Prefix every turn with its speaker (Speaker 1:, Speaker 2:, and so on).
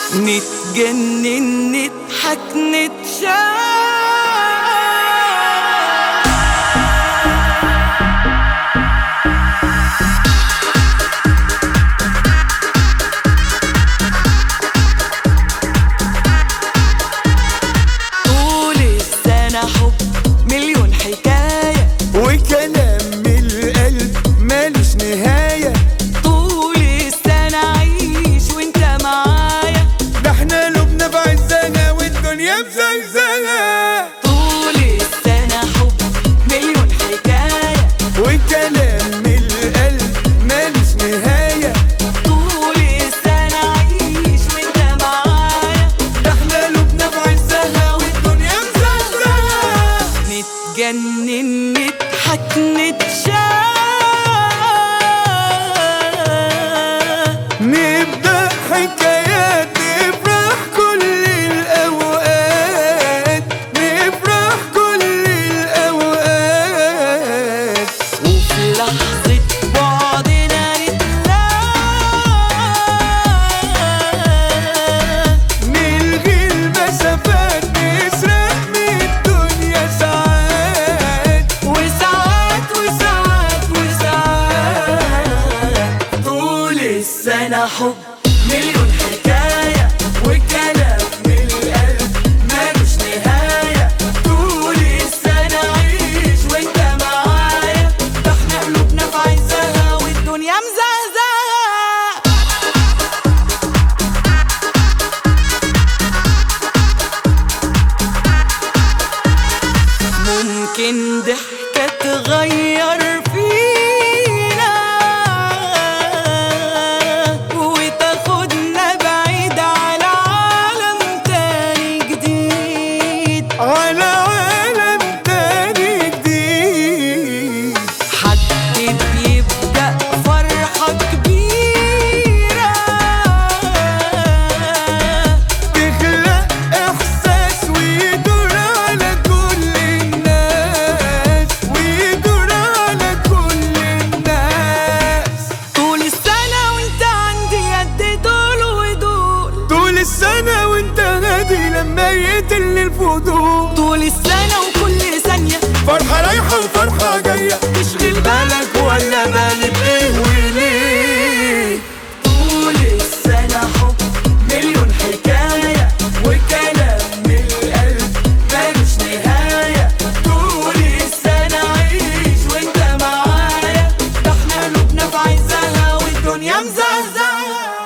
Speaker 1: نتجنن نضحك نتشاف. طول السنة حب مليون حكاية
Speaker 2: وكلام من القلب مالوش نهاية.
Speaker 1: طول السنة عيش وانت معايا،
Speaker 2: ده احنا قلوبنا بعزها والدنيا بزلزلها.
Speaker 1: طول السنة حب مليون حكاية
Speaker 2: وكلام من القلب مالوش نهاية.
Speaker 1: طول السنة عيش وانت معايا،
Speaker 2: ده احنا قلوبنا بعزها والدنيا بزلزلها.
Speaker 1: نتجنن نضحك نتشاف.
Speaker 2: نبدأ حكايات نفرح كل الأوقات، نفرح كل الأوقات.
Speaker 1: وفي لحظة بعدنا نتلاقى،
Speaker 2: نلغي المسافات نسرق من الدنيا ساعات.
Speaker 1: وساعات وساعات وساعات. طول السنة حب مليون حكاية وكلام من القلب مالوش نهاية. طول السنة عيش وانت معايا، ده احنا قلوبنا في عزها والدنيا مزهزهة. ممكن ضحكة تغير فينا وتاخدنا بعيد على عالم تاني جديد،
Speaker 2: على عالم تاني جديد.
Speaker 1: حد بيبدأ فرحة كبيرة
Speaker 2: تخلق إحساس ويدور على كل الناس، ويدور على كل الناس.
Speaker 1: طول السنة وانت عندي قد دول ودول،
Speaker 2: طول السنة وانت هادي لما يقتل الفضول.
Speaker 1: طول السنة وكل ثانية
Speaker 2: فرحة رايحة وفرحة جاية،
Speaker 1: تشغل بالك ولا بالي بإيه وليه. طول السنة حب مليون حكاية وكلام من القلب مالوش نهاية. طول السنة عيش وانت معايا، ده احنا قلوبنا في عزها والدنيا مزهزهة.